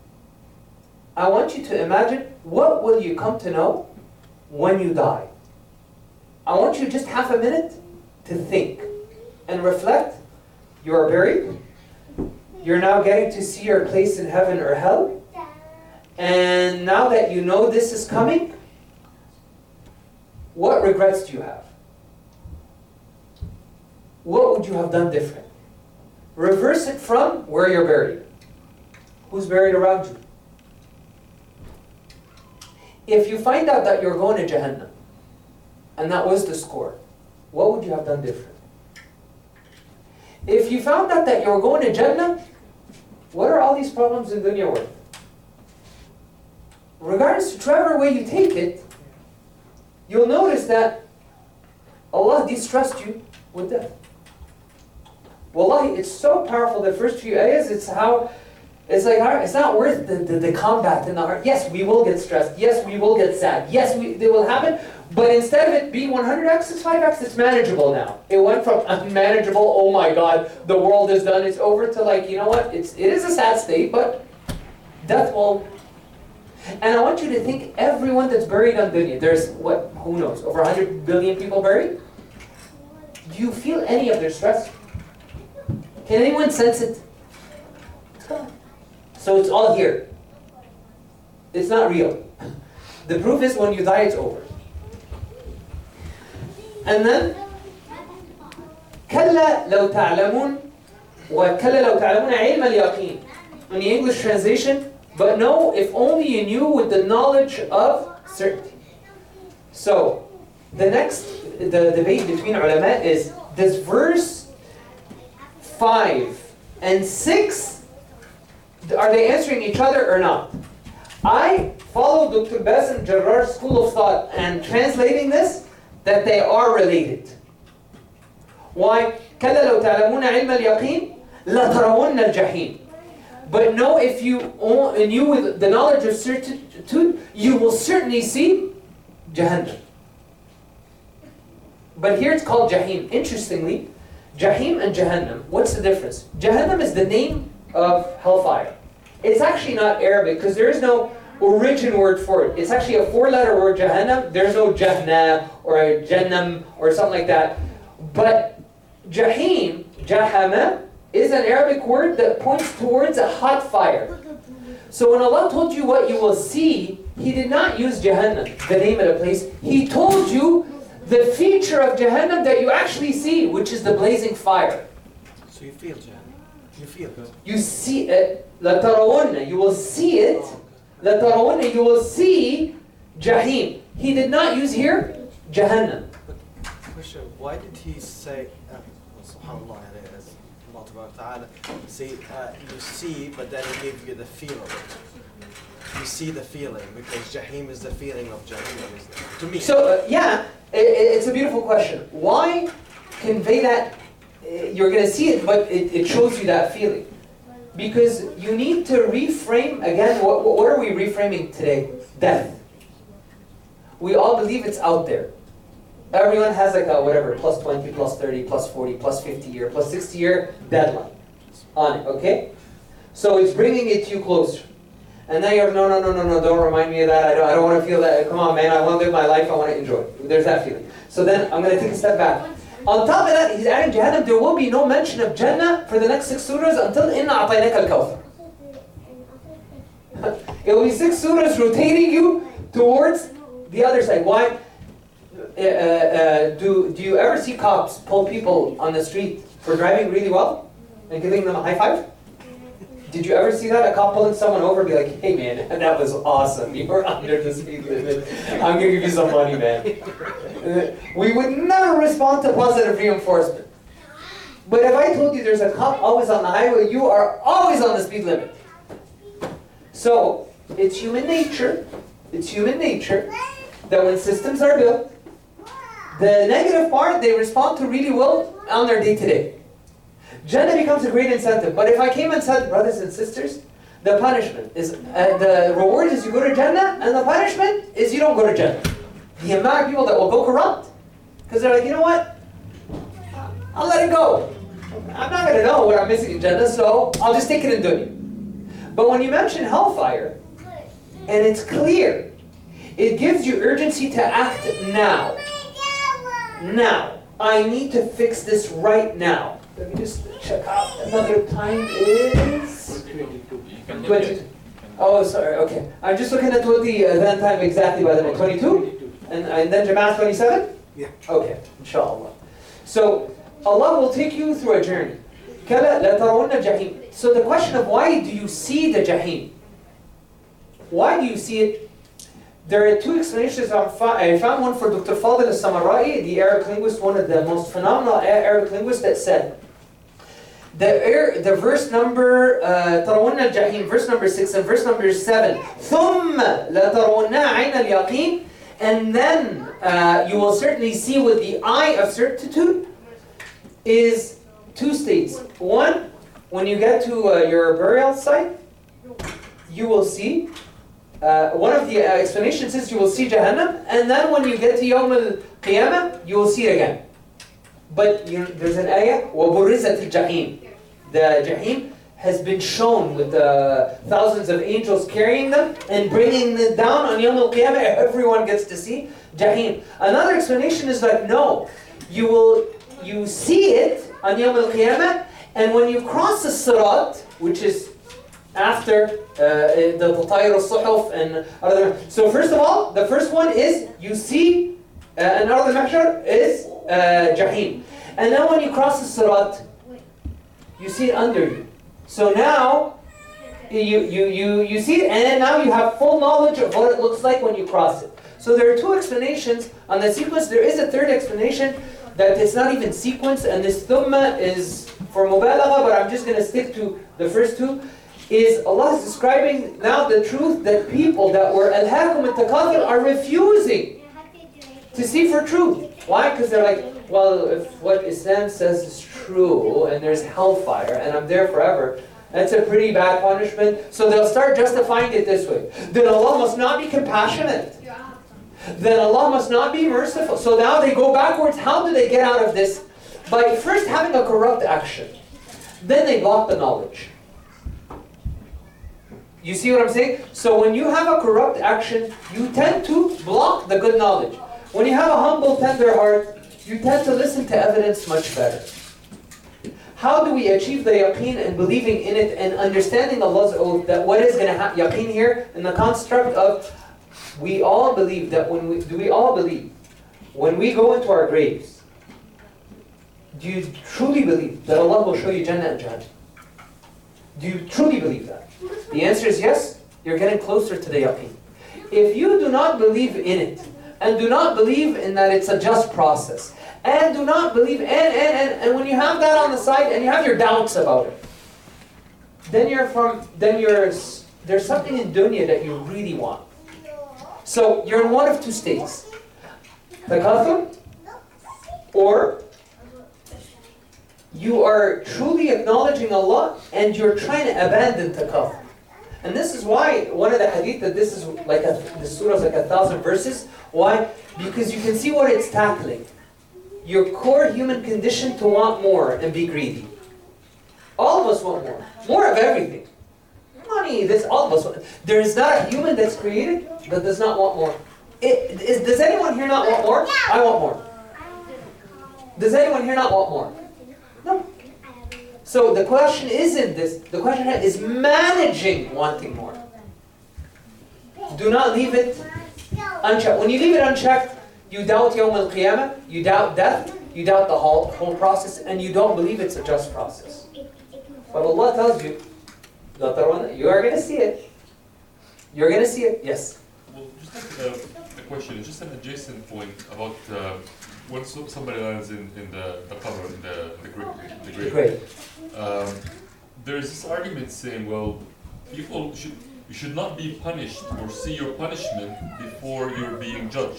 I want you to imagine, what will you come to know when you die? I want you just half a minute to think and reflect. You are buried. You're now getting to see your place in heaven or hell. And now that you know this is coming, what regrets do you have? What would you have done different? Reverse it from where you're buried. Who's buried around you? If you find out that you're going to Jahannam, and that was the score, what would you have done different? If you found out that you're going to Jannah, what are all these problems in dunya worth? Regardless to whichever way you take it, you'll notice that Allah distressed you with death. Wallahi, it's so powerful, the first few ayahs, it's how, it's like, it's not worth the, the, the combat in the heart. Yes, we will get stressed. Yes, we will get sad. Yes, we, they will happen. But instead of it being one hundred x, it's five x, it's manageable now. It went from unmanageable, oh my God, the world is done, it's over, to like, you know what, it's, it is a sad state, but death will. And I want you to think, everyone that's buried on dunya, there's, what, who knows, over one hundred billion people buried? Do you feel any of their stress? Can anyone sense it? It's gone. So it's all here. It's not real. The proof is when you die, it's over. And then, كَلَّا لَوْ تَعْلَمُونَ وَكَلَّا لَوْ تَعْلَمُونَ عِلْمَ الْيَقِينِ. In the English translation, but no, if only you knew with the knowledge of certainty. So, the next, the debate between ulama is, does verse five and six, are they answering each other or not? I follow Doctor Basim Jarrar's school of thought and translating this, that they are related. Why? كَلَّا لَوْ تَعْلَمُونَ عِلْمَ الْيَقِينِ. لَتَرَوُنَّ الْجَحِيمِ. But no, if you o- and you with the knowledge of certitude, you will certainly see Jahannam. But here it's called Jahim. Interestingly, Jahim and Jahannam, what's the difference? Jahannam is the name of hellfire. It's actually not Arabic because there is no origin word for it. It's actually a four-letter word, Jahannam. There's no Jahna or a Jannam or something like that. But Jahim, Jahama, is an Arabic word that points towards a hot fire. So when Allah told you what you will see, He did not use Jahannam, the name of the place. He told you the feature of Jahannam that you actually see, which is the blazing fire. So you feel Jahannam. You feel it. You see it. لَتَرَوُنَّ. You will see it. لَتَرَوُنَّ. You will see Jahim. He did not use here Jahannam. Question, why did he say, uh, subhanAllah, as Allah Tabaraka Ta'ala, say, uh, you see, but then he gave you the feel of it. You see the feeling, because Jahim is the feeling of Jahannam, isn't it? To me. So, uh, yeah, it, it's a beautiful question. Why convey that? Uh, you're going to see it, but it, it shows you that feeling. Because you need to reframe, again, what, what are we reframing today? Death. We all believe it's out there. Everyone has like a whatever, plus twenty, plus thirty, plus forty, plus fifty year, plus sixty year deadline on it, okay? So it's bringing it to you closer. And now you're, no, no, no, no, no, don't remind me of that. I don't, I don't want to feel that. Come on, man, I want to live my life. I want to enjoy. There's that feeling. So then I'm going to take a step back. On top of that, he's adding Jahannam. There will be no mention of Jannah for the next six surahs until Inna A'tainaka al-Kawthar. It will be six surahs rotating you towards the other side. Why? Uh, uh, do, do you ever see cops pull people on the street for driving really well and giving them a high five? Did you ever see that? A cop pulling someone over and be like, hey man, that was awesome. You were under the speed limit. I'm going to give you some money, man. Uh, we would never respond to positive reinforcement. But if I told you there's a cop always on the highway, you are always on the speed limit. So, it's human nature, it's human nature that when systems are built, the negative part, they respond to really well on their day-to-day. Jannah becomes a great incentive. But if I came and said, brothers and sisters, the punishment is, uh, the reward is you go to Jannah, and the punishment is you don't go to Jannah. The amount of people that will go corrupt. Because they're like, you know what? I'll let it go. I'm not going to know what I'm missing in Jannah, so I'll just take it in dunya. But when you mention hellfire, and it's clear, it gives you urgency to act now. Now. I need to fix this right now. Let me just check out. Another time is twenty-two. Oh, sorry. Okay. I'm just looking at what the uh, then time exactly, by the way. twenty-two? And, and then Jamaat twenty-seven? Yeah. Okay. Inshallah. So, Allah will take you through a journey. كَلَا لَتَرَوُنَّ الْجَحِيمِ. So the question of why do you see the Jahim? Why do you see it? There are two explanations. I found one for Doctor Fadil al-Samarai, the Arabic linguist, one of the most phenomenal Arabic linguists, that said, the, the verse number, تَرَوُنَّ الْجَحِيمِ, verse number six and verse number seven, ثُمَّ لَتَرَوُنَّ عَيْنَ الْيَقِينِ, and then uh, you will certainly see with the eye of certitude, is two states. One, when you get to uh, your burial site, you will see, uh, one of the uh, explanations is you will see Jahannam, and then when you get to Yawm al-Qiyamah, you will see it again. But you, there's an ayah, وَبُرِّزَتِ الْجَحِيمِ. The Jahim has been shown with uh, thousands of angels carrying them and bringing them down on Yawm al-Qiyamah. Everyone gets to see Jahim. Another explanation is like, no, you will you see it on Yawm al-Qiyamah, and when you cross the Sirat, which is after uh, the Tatayr al-Suhuf and other. So first of all, the first one is you see uh, an Ard al-Mahshar is uh, Jahim. And then when you cross the Sirat, you see it under you. So now, you, you, you, you see it, and then now you have full knowledge of what it looks like when you cross it. So there are two explanations on the sequence. There is a third explanation that it's not even sequence, and this thumma is for mubalagha, but I'm just going to stick to the first two. Is Allah is describing now the truth that people that were alhaakum at-takathur are refusing to see for truth. Why? Because they're like, well, if what Islam says is true and there's hellfire and I'm there forever, that's a pretty bad punishment. So they'll start justifying it this way. Then Allah must not be compassionate. Then Allah must not be merciful. So now they go backwards. How do they get out of this? By first having a corrupt action. Then they block the knowledge. You see what I'm saying? So when you have a corrupt action, you tend to block the good knowledge. When you have a humble, tender heart, you tend to listen to evidence much better. How do we achieve the yaqeen and believing in it and understanding Allah's oath that what is going to happen? Yaqeen here in the construct of we all believe that when we, do we all believe when we go into our graves, do you truly believe that Allah will show you Jannah and Jahannam? Do you truly believe that? The answer is yes. You're getting closer to the yaqeen. If you do not believe in it, and do not believe in that it's a just process, and do not believe, and, and, and, and when you have that on the side, and you have your doubts about it, then you're from, then you're, there's something in dunya that you really want. So you're in one of two states. Takathur, or you are truly acknowledging Allah and you're trying to abandon takathur. And this is why one of the hadith that this is like a, the surah is like a thousand verses. Why? Because you can see what it's tackling. Your core human condition to want more and be greedy. All of us want more. More of everything. Money, this, all of us want. There is not a human that's created that does not want more. It, is, does anyone here not want more? I want more. Does anyone here not want more? No. So the question isn't this. The question is managing wanting more. Do not leave it unchecked. When you leave it unchecked, you doubt Yawm al-Qiyamah, you doubt death, you doubt the whole, whole process, and you don't believe it's a just process. But Allah tells you, you are going to see it. You're going to see it. Yes? Well, just like a, a question, just an adjacent point about uh, when so, somebody lands in, in the, the cover, in the, the grave. The grave. Great. Um, there's this argument saying, well, people should, you should not be punished or see your punishment before you're being judged.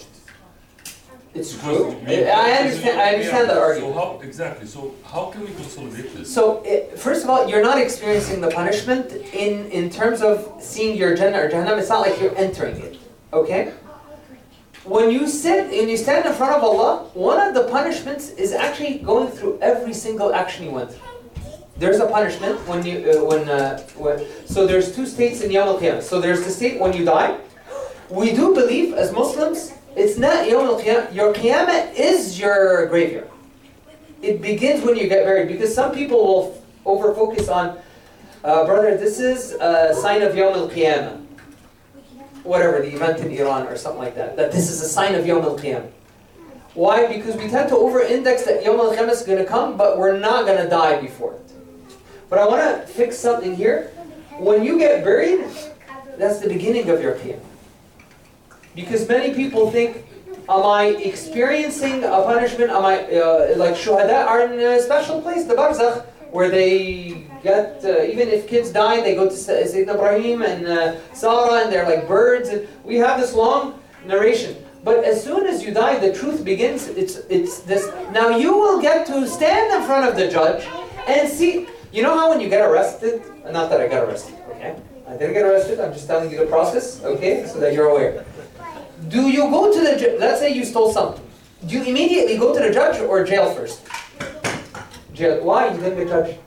It's Because true. we- I understand, I understand that argument. So how, exactly, so how can we consolidate this? So, it, first of all, you're not experiencing the punishment in, in terms of seeing your Jannah or Jahannam. It's not like you're entering it. Okay? When you sit and you stand in front of Allah, one of the punishments is actually going through every single action you went through. There's a punishment when you, uh, when, uh, when, so there's two states in Yawm al-Qiyamah. So there's the state when you die. We do believe as Muslims, it's not Yawm al-Qiyamah. Your Qiyamah is your graveyard. It begins when you get buried, because some people will over-focus on, uh, brother, this is a sign of Yawm al-Qiyamah. Whatever, the event in Iran or something like that. That this is a sign of Yawm al-Qiyamah. Why? Because we tend to over-index that Yawm al-Qiyamah is going to come, but we're not going to die before it. But I want to fix something here. When you get buried, that's the beginning of your Qiyamah. Because many people think, am I experiencing a punishment? Am I, uh, like shuhada are in a special place, the barzakh, where they get, uh, even if kids die, they go to Sayyidina Ibrahim and uh, Sarah, and they're like birds. And we have this long narration. But as soon as you die, the truth begins. It's, it's this. Now you will get to stand in front of the judge and see. You know how when you get arrested, not that I got arrested, okay? I didn't get arrested, I'm just telling you the process, okay? So that you're aware. Do you go to the judge, let's say you stole something. Do you immediately go to the judge or jail first? Jail. Why? You didn't get judged.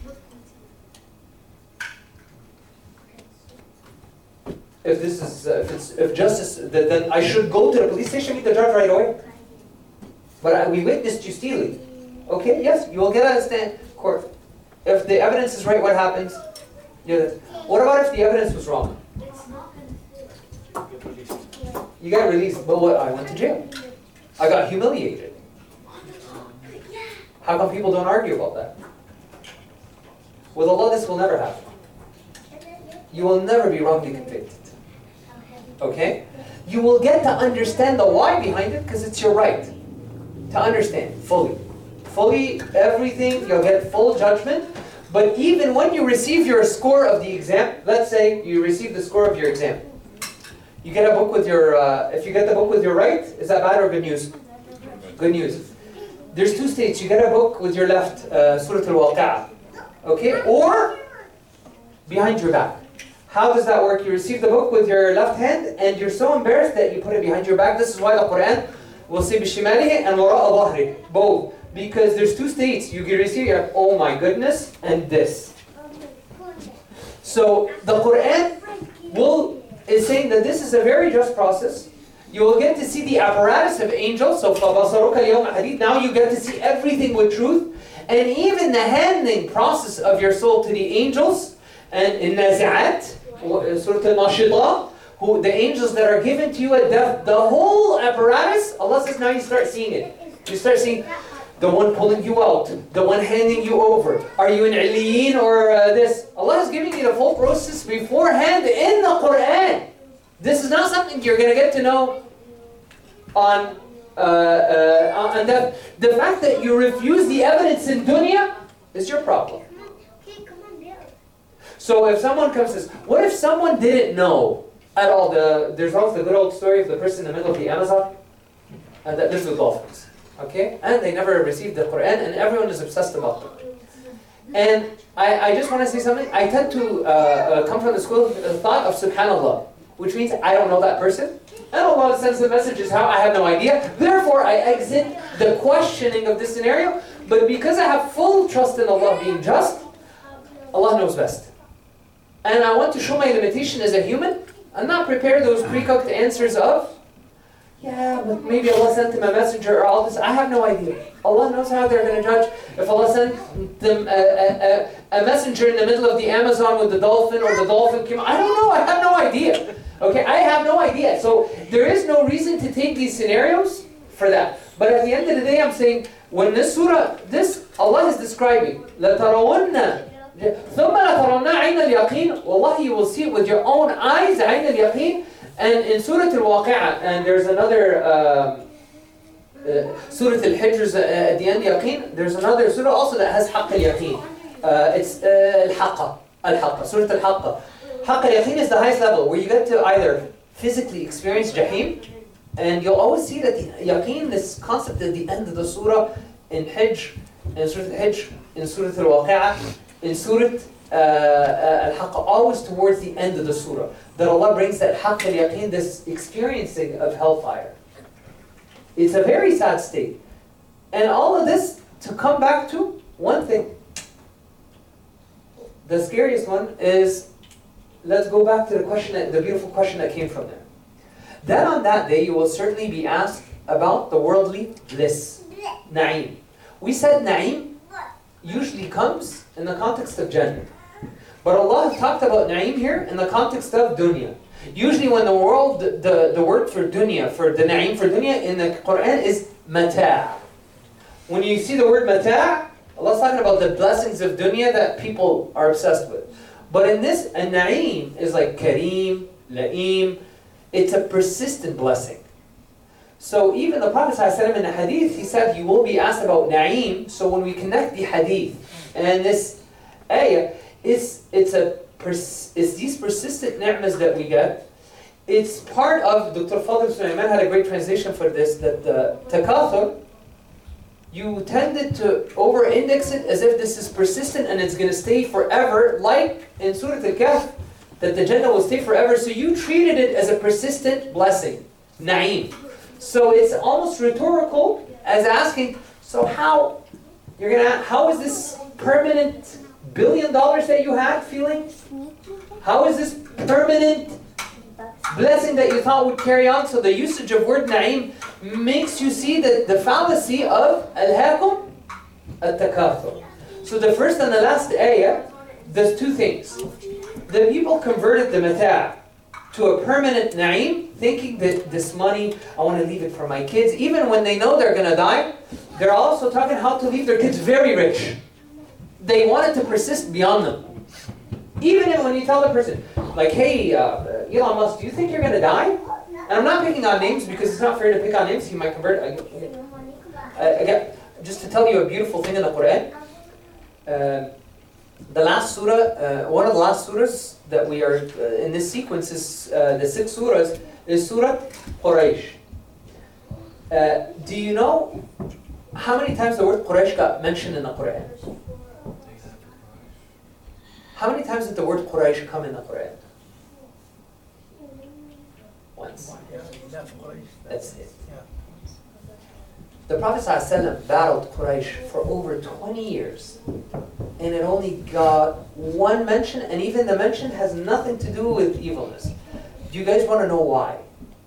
If this is, uh, if it's, if justice, then I should go to the police station, meet the judge right away. But I, we witnessed you stealing. Okay, yes, you will get out of stand court. If the evidence is right, what happens? Yeah. What about if the evidence was wrong? You got released, but what? I went to jail. I got humiliated. How come people don't argue about that? With Allah, this will never happen. You will never be wrongly convicted. Okay? You will get to understand the why behind it, because it's your right to understand fully. Fully everything, you'll get full judgment. But even when you receive your score of the exam, let's say you receive the score of your exam. You get a book with your, uh, if you get the book with your right, is that bad or good news? Good news. there's two states. You get a book with your left, uh, Surah Al-Waqi'ah, okay, or behind your back. How does that work? You receive the book with your left hand, and you're so embarrassed that you put it behind your back. This is why the Quran will say bishimalihi and wara'a dhahri, both, because there's two states. You can receive, you're like, oh my goodness, and this. So the Quran will is saying that this is a very just process. You will get to see the apparatus of angels. So فَبَصَرُكَ الْيَوْمَ حَدِيدٌ. Now you get to see everything with truth. And even the handing process of your soul to the angels. And in Nazi'at, Surah Al-Nashidah, who the angels that are given to you at death, the whole apparatus, Allah says now you start seeing it. You start seeing the one pulling you out, the one handing you over. Are you in Iliyin or uh, this? Allah is giving you the full process beforehand in the Quran. This is not something you're going to get to know on, uh, uh, on that. The fact that you refuse the evidence in dunya is your problem. So if someone comes and says, what if someone didn't know at all? The, there's always the good old story of the person in the middle of the Amazon uh, that lives with dolphins. Okay? And they never received the Quran, and everyone is obsessed about them. And I, I just want to say something. I tend to uh, uh, come from the school of the thought of subhanallah, which means I don't know that person. And Allah sends the messages how I have no idea. Therefore, I exit the questioning of this scenario. But because I have full trust in Allah being just, Allah knows best. And I want to show my limitation as a human and not prepare those pre-cooked answers of, yeah, but maybe Allah sent them a messenger or all this. I have no idea. Allah knows how they're going to judge. If Allah sent them a, a, a, a messenger in the middle of the Amazon with the dolphin, or the dolphin came, I don't know. I have no idea. Okay, I have no idea. So there is no reason to take these scenarios for that. But at the end of the day, I'm saying, when this surah, this, Allah is describing, لَتَرَوَنَّ ثُمَّ لَتَرَوْنَ عَيْنَ الْيَقِينِ. Wallahi, you will see it with your own eyes, عَيْنَ الْيَقِينِ. And in Surah Al-Waqi'ah, and there's another, um, uh, Surah Al-Hijr uh, at the end, Yaqeen, there's another surah also that has Haqq al-Yaqeen. Uh, it's uh, Al-Haqqa, Al-Haqqa, Surah Al-Haqqa. Haqq al-Yaqeen is the highest level, where you get to either physically experience Jahim, and you'll always see that the Yaqeen, this concept at the end of the surah, in Hijr, in Surah Al-Hijr, in Surah Al-Waqi'ah, in Surah uh, uh, Al-Haqqa, always towards the end of the surah, that Allah brings that haqq al-yaqeen, this experiencing of hellfire. It's a very sad state. And all of this to come back to one thing. The scariest one is, let's go back to the question, that, the beautiful question that came from there. Then on that day, you will certainly be asked about the worldly bliss, na'im. We said na'im usually comes in the context of Jannah. But Allah talked about na'im here in the context of dunya. Usually when the world, the, the word for dunya, for the na'im for dunya in the Quran is mata'. When you see the word mata', Allah's talking about the blessings of dunya that people are obsessed with. But in this, a na'im is like kareem, la'im. It's a persistent blessing. So even the Prophet ﷺ in the hadith, he said, you will be asked about na'im. So when we connect the hadith and this ayah, It's, it's, a pers it's these persistent ni'mas that we get. It's part of, Doctor Fadl Sulaiman had a great translation for this, that the takathur, you tended to over-index it as if this is persistent and it's going to stay forever, like in Surah Al-Kahf, that the Jannah will stay forever, so you treated it as a persistent blessing, na'im. So it's almost rhetorical as asking, so how, you're gonna, how is this permanent billion dollars that you had feeling? How is this permanent blessing that you thought would carry on? So the usage of word na'im makes you see that the fallacy of al-hakum al-takathur. So the first and the last ayah, there's two things. The people converted the mata' to a permanent na'im, thinking that this money, I want to leave it for my kids. Even when they know they're going to die, they're also talking how to leave their kids very rich. They want it to persist beyond them. Even when you tell the person, like, hey, uh, Elon Musk, do you think you're going to die? And I'm not picking on names because it's not fair to pick on names. He might convert. Uh, again, just to tell you a beautiful thing in the Quran. Uh, the last surah, uh, one of the last surahs that we are uh, in this sequence is uh, the six surahs is Surah Quraysh. Uh, do you know How many times the word Quraysh got mentioned in the Quran? How many times did the word Quraysh come in the Quran? Once. Yeah, that's Quraysh. That's it. Yeah. The Prophet ﷺ battled Quraysh for over twenty years. And it only got one mention, and even the mention has nothing to do with evilness. Do you guys want to know why?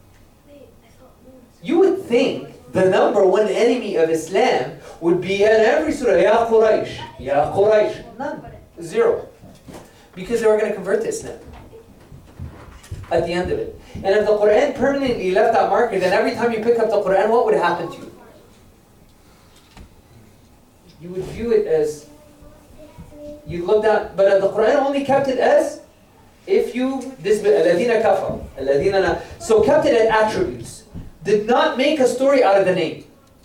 You would think the number one enemy of Islam would be in every surah, Ya Quraysh, Ya Quraysh. None. Zero. Because they were going to convert to Islam at the end of it. And if the Quran permanently left that marker, then every time you pick up the Quran, what would happen to you? You would view it as, you look down, but the Quran only kept it as, if you, this, الَّذِينَ كَفَرُوا, الَّذِينَ, so kept it as attributes. Did not make a story out of the name.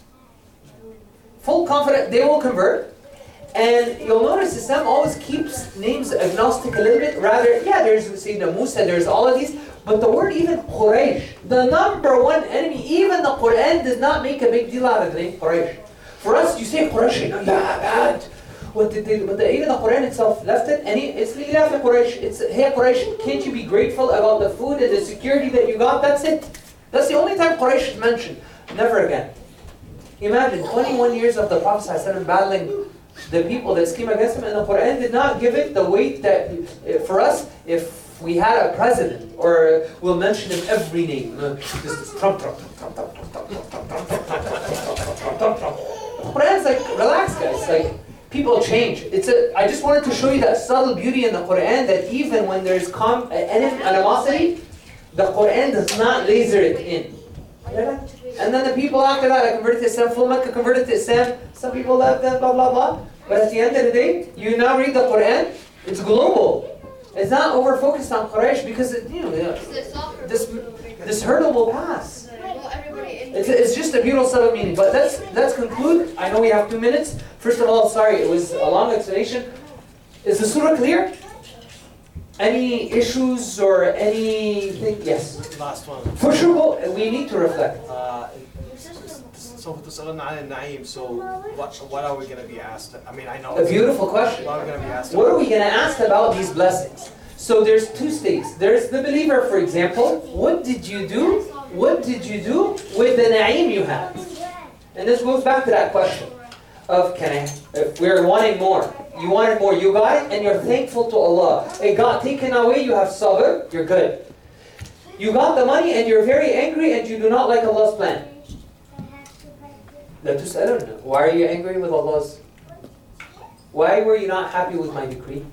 Full confidence, they will convert. And you'll notice Islam always keeps names agnostic a little bit. Rather, yeah, there's Sayyidina Musa, there's all of these. But the word even Quraysh, the number one enemy, even the Quran does not make a big deal out of the name Quraysh. For us, you say Quraysh, yeah, bad. What did they, but the, even the Quran itself left it, and it's Li'ilaf Quraysh. It's, hey Quraysh, can't you be grateful about the food and the security that you got? That's it. That's the only time Quraysh is mentioned. Never again. Imagine twenty-one years of the Prophet ﷺ battling the people that scheme against him, and the Quran did not give it the weight that, for us, if we had a president, or we'll mention him every name. This is Trump, Trump, Trump, Trump, Trump, Trump, Trump, Trump, Trump, Trump, Trump, Trump, Trump. Quran's like, relax guys, like, people change. It's a, I just wanted to show you that subtle beauty in the Quran, that even when there's com, animosity, the Quran does not laser it in. And then the people after that, I converted to Islam, full Mecca converted to Islam, some people left that, blah, blah, blah. But at the end of the day, you now read the Quran, it's global. It's not over-focused on Quraysh because, it, you know, this, this hurdle will pass. It's, it's just a beautiful subtle meaning. But let's, let's conclude. I know we have two minutes. First of all, sorry, it was a long explanation. Is the surah clear? Any issues or anything? Yes. Last one. For sure, we need to reflect. Uh, so تسألنا عن النعيم. So what what are we going to be asked? I mean, I know. A beautiful question. What are we going to be asked? What are we going to ask about these blessings? So there's two states. There's the believer, for example. What did you do? What did you do with the na'im you had? And this goes back to that question of, can I, if we're wanting more, you wanted more, you got it, and you're thankful to Allah. It got taken away, you have sabr, you're good. You got the money and you're very angry and you do not like Allah's plan. La tus'alun. Why are you angry with Allah's? Why were you not happy with my decree?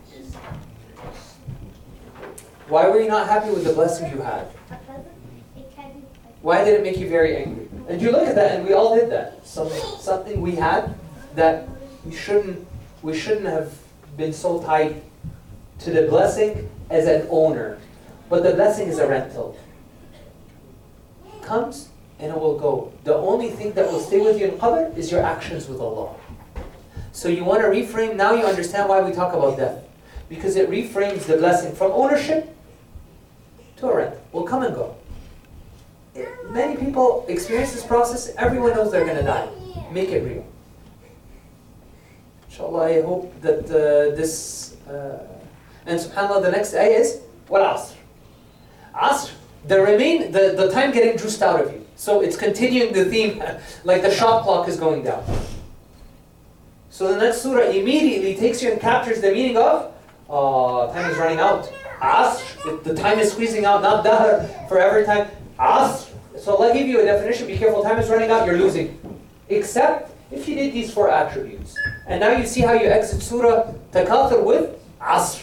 Why were you not happy with the blessing you had? Why did it make you very angry? And you look at that, and we all did that. Something, something we had that we shouldn't, we shouldn't have been so tied to the blessing as an owner. But the blessing is a rental. It comes and it will go. The only thing that will stay with you in qabr is your actions with Allah. So you want to reframe, now you understand why we talk about death. Because it reframes the blessing from ownership to a rent. Will come and go. Many people experience this process. Everyone knows they're going to die. Make it real. Inshallah, I hope that uh, this... Uh, and subhanAllah, the next ayah is wal asr. Asr, the remain, the, the time getting juiced out of you. So it's continuing the theme, like the shot clock is going down. So the next surah immediately takes you and captures the meaning of, oh, time is running out. Asr, the time is squeezing out, not dahr, forever time. Asr. So Allah give you a definition, be careful, time is running out, you're losing. Except if you did these four attributes. And now you see how you exit surah Takathur with Asr.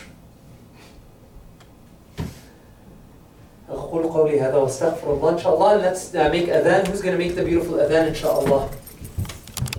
أقول قولي هذا واستغفر الله إن شاء الله. Let's uh, make adhan. Who's going to make the beautiful adhan إن شاء الله?